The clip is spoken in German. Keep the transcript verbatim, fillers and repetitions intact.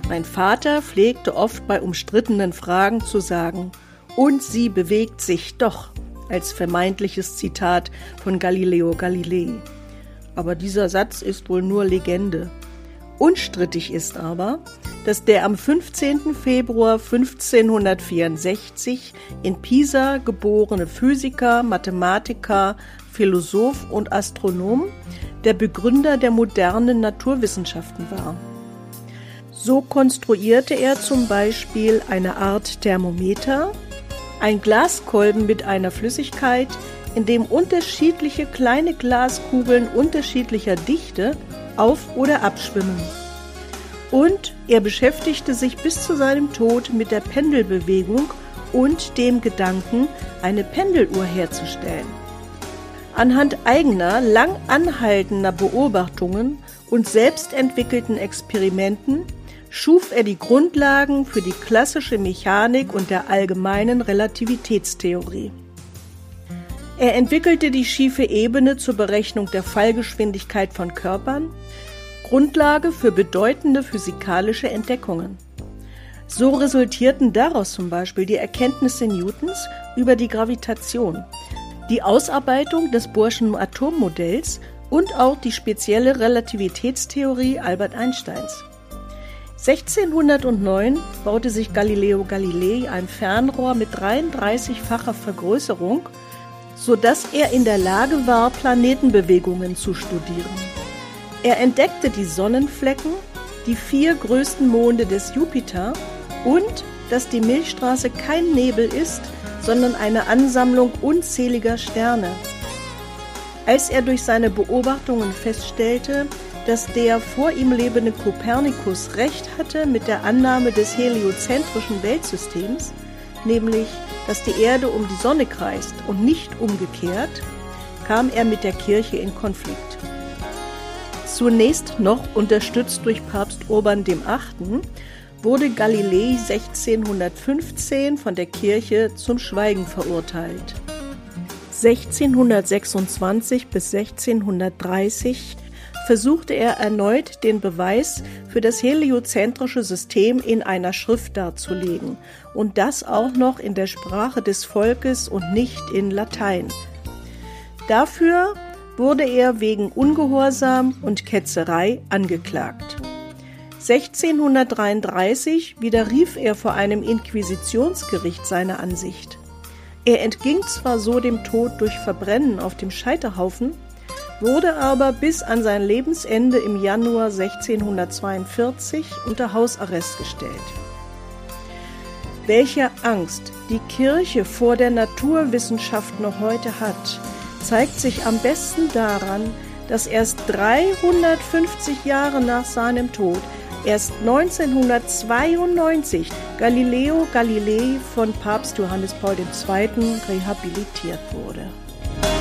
Mein Vater pflegte oft bei umstrittenen Fragen zu sagen, und sie bewegt sich doch, als vermeintliches Zitat von Galileo Galilei. Aber dieser Satz ist wohl nur Legende. Unstrittig ist aber, dass der am fünfzehnten Februar fünfzehnhundertvierundsechzig in Pisa geborene Physiker, Mathematiker, Philosoph und Astronom der Begründer der modernen Naturwissenschaften war. So konstruierte er zum Beispiel eine Art Thermometer, ein Glaskolben mit einer Flüssigkeit, in dem unterschiedliche kleine Glaskugeln unterschiedlicher Dichte auf- oder abschwimmen. Und er beschäftigte sich bis zu seinem Tod mit der Pendelbewegung und dem Gedanken, eine Pendeluhr herzustellen. Anhand eigener, lang anhaltender Beobachtungen und selbst entwickelten Experimenten schuf er die Grundlagen für die klassische Mechanik und der allgemeinen Relativitätstheorie. Er entwickelte die schiefe Ebene zur Berechnung der Fallgeschwindigkeit von Körpern, Grundlage für bedeutende physikalische Entdeckungen. So resultierten daraus zum Beispiel die Erkenntnisse Newtons über die Gravitation, die Ausarbeitung des Bohrschen Atommodells und auch die spezielle Relativitätstheorie Albert Einsteins. sechzehnhundertneun baute sich Galileo Galilei ein Fernrohr mit dreiunddreißigfacher Vergrößerung, sodass er in der Lage war, Planetenbewegungen zu studieren. Er entdeckte die Sonnenflecken, die vier größten Monde des Jupiter und dass die Milchstraße kein Nebel ist, sondern eine Ansammlung unzähliger Sterne. Als er durch seine Beobachtungen feststellte, dass der vor ihm lebende Kopernikus recht hatte mit der Annahme des heliozentrischen Weltsystems, nämlich, dass die Erde um die Sonne kreist und nicht umgekehrt, kam er mit der Kirche in Konflikt. Zunächst noch unterstützt durch Papst Urban der Achte. wurde Galilei sechzehnhundertfünfzehn von der Kirche zum Schweigen verurteilt. sechzehnhundertsechsundzwanzig bis sechzehnhundertdreißig versuchte er erneut, den Beweis für das heliozentrische System in einer Schrift darzulegen, und das auch noch in der Sprache des Volkes und nicht in Latein. Dafür wurde er wegen Ungehorsam und Ketzerei angeklagt. sechzehnhundertdreiunddreißig widerrief er vor einem Inquisitionsgericht seine Ansicht. Er entging zwar so dem Tod durch Verbrennen auf dem Scheiterhaufen, wurde aber bis an sein Lebensende im Januar sechzehnhundertzweiundvierzig unter Hausarrest gestellt. Welche Angst die Kirche vor der Naturwissenschaft noch heute hat, zeigt sich am besten daran, dass erst dreihundertfünfzig Jahre nach seinem Tod, erst neunzehnhundertzweiundneunzig, Galileo Galilei von Papst Johannes Paul der Zweite. rehabilitiert wurde.